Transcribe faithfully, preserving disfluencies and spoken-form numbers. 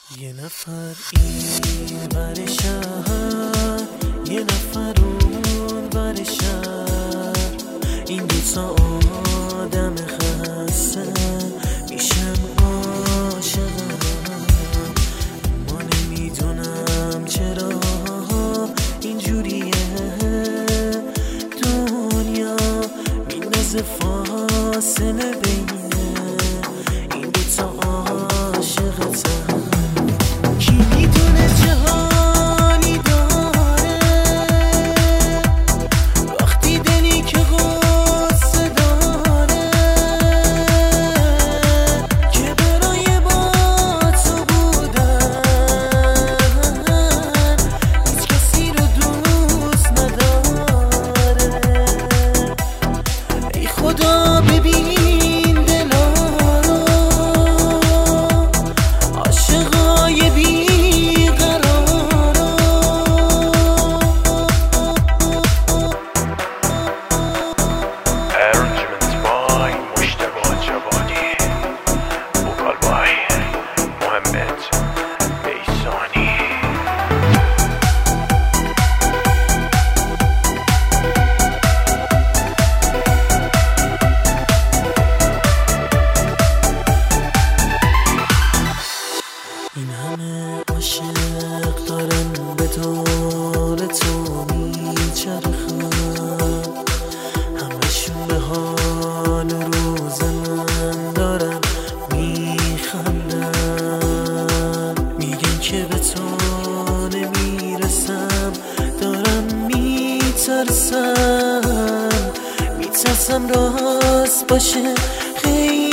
یه نفر این ور شهر، یه نفر اون ور شهر، این دوتا آدم خسته میشن عاشقم. اما نمیدونم چرا اینجوریه دنیا، میندازه فاصله بین این دوتا عاشقتم. کی میدونه جهانی داره وقتی دلی که غصه داره، که برای با تو بودن هیچ کسی رو دوست نداره. ای خدا ببین دلا رو، عاشقای بی قرار رو. Arrangement by مشتبه جوادی، وکال by محمد میسانی. این همه عاشق دارن به دور تو میچرخن، همشون به حال روز من دارن میخندن. میگن که به تو نمیرسم، دارن میترسن، میترسم راست باشه خیلی